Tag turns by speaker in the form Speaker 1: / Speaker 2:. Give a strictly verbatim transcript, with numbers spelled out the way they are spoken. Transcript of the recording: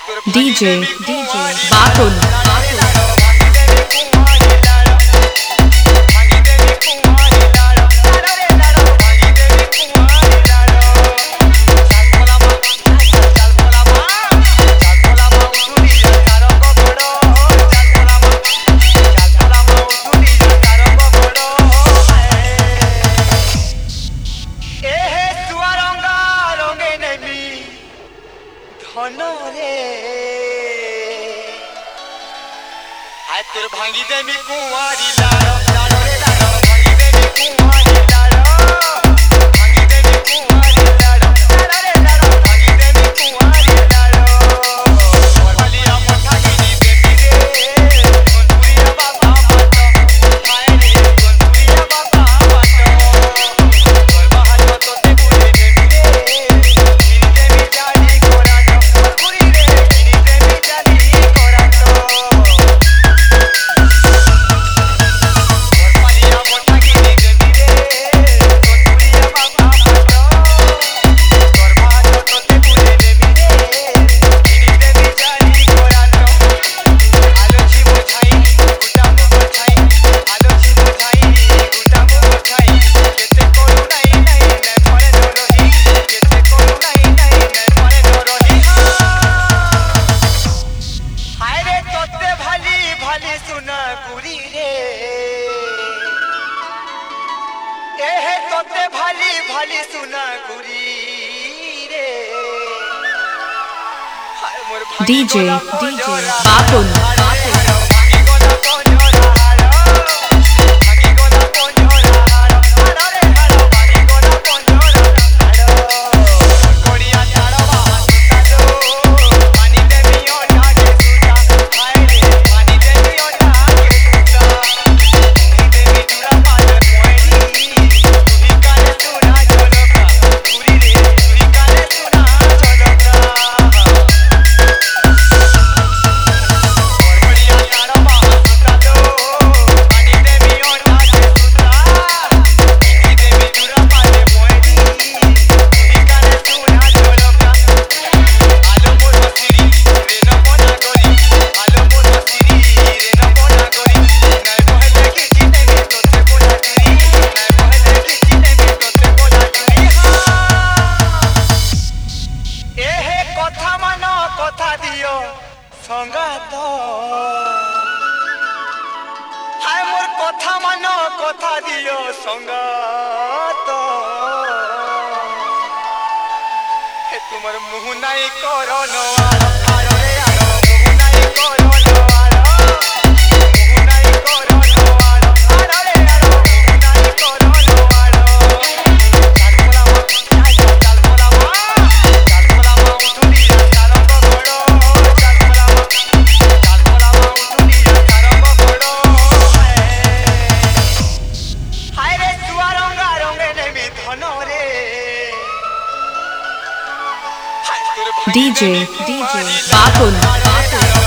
Speaker 1: DJ DJ Bakun
Speaker 2: तोर भांगी दे मी कुंवारी लाड़ो लाड़ो रे लाड़ो भांगी दे मी कुंवारी लाड़ो भांगी दे मी कुंवारी लाड़ो लाड़ो रे लाड़ो भांगी दे मी कुंवारी लाड़ो वालिया मोठा गिनी दे रे कोंसुरिया बाबा बातो हाय रे कोंसुरिया बाबा बातो तोर बहाल मतो ते बोले दे रे गिनी दे मी जाली कोरा तो कोंसुरी रे गिनी दे मी जाली कोरा तो भाली भाली सुना गुरी रे हाय मोर
Speaker 1: DJ DJ Bakun संगात हाय मोर कथा मानो कथा दियो संगात हे तुमर मुह नाई करो नो आरो रे आरो मुह नाई करो नो आरो मुह नाई करो नो आरो आरो रे आरो मुह नाई करो नो आरो चाल बोला मा चाल बोला मा चाल बोला मा उठुरिया सारंग बड़ो DJ DJ Bakun